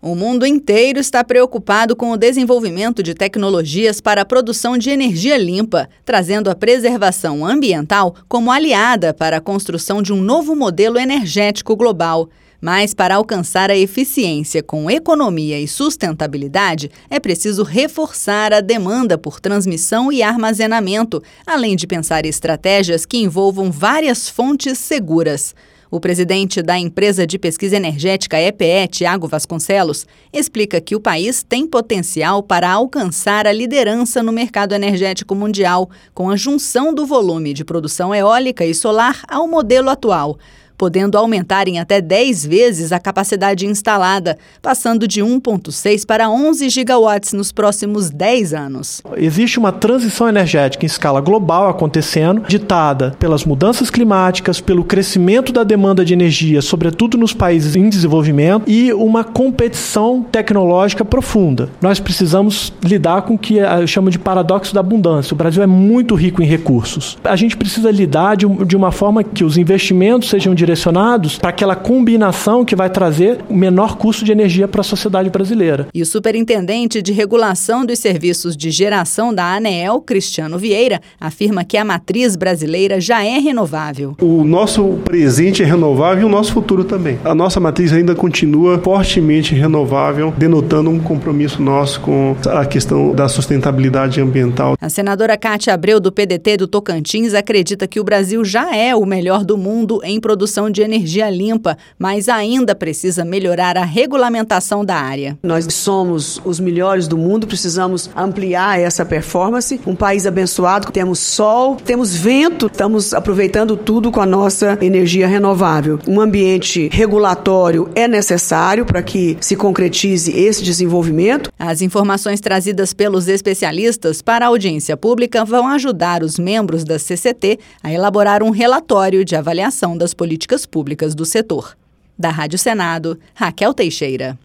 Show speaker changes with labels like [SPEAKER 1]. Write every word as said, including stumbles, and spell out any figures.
[SPEAKER 1] O mundo inteiro está preocupado com o desenvolvimento de tecnologias para a produção de energia limpa, trazendo a preservação ambiental como aliada para a construção de um novo modelo energético global. Mas, para alcançar a eficiência com economia e sustentabilidade, é preciso reforçar a demanda por transmissão e armazenamento, além de pensar estratégias que envolvam várias fontes seguras. O presidente da empresa de pesquisa energética E P E, Tiago Vasconcelos, explica que o país tem potencial para alcançar a liderança no mercado energético mundial, com a junção do volume de produção eólica e solar ao modelo atual, podendo aumentar em até dez vezes a capacidade instalada, passando de um vírgula seis para onze gigawatts nos próximos dez anos.
[SPEAKER 2] Existe uma transição energética em escala global acontecendo, ditada pelas mudanças climáticas, pelo crescimento da demanda de energia, sobretudo nos países em desenvolvimento, e uma competição tecnológica profunda. Nós precisamos lidar com o que eu chamo de paradoxo da abundância. O Brasil é muito rico em recursos. A gente precisa lidar de, de uma forma que os investimentos sejam direcionados para aquela combinação que vai trazer o menor custo de energia para a sociedade brasileira.
[SPEAKER 1] E o superintendente de regulação dos serviços de geração da ANEEL, Cristiano Vieira, afirma que a matriz brasileira já é renovável.
[SPEAKER 3] O nosso presente é renovável e o nosso futuro também. A nossa matriz ainda continua fortemente renovável, denotando um compromisso nosso com a questão da sustentabilidade ambiental.
[SPEAKER 1] A senadora Cátia Abreu, do P D T do Tocantins, acredita que o Brasil já é o melhor do mundo em produção de energia limpa, mas ainda precisa melhorar a regulamentação da área.
[SPEAKER 4] Nós somos os melhores do mundo, precisamos ampliar essa performance. Um país abençoado, temos sol, temos vento, estamos aproveitando tudo com a nossa energia renovável. Um ambiente regulatório é necessário para que se concretize esse desenvolvimento.
[SPEAKER 1] As informações trazidas pelos especialistas para a audiência pública vão ajudar os membros da C C T a elaborar um relatório de avaliação das políticas públicas do setor. Da Rádio Senado, Raquel Teixeira.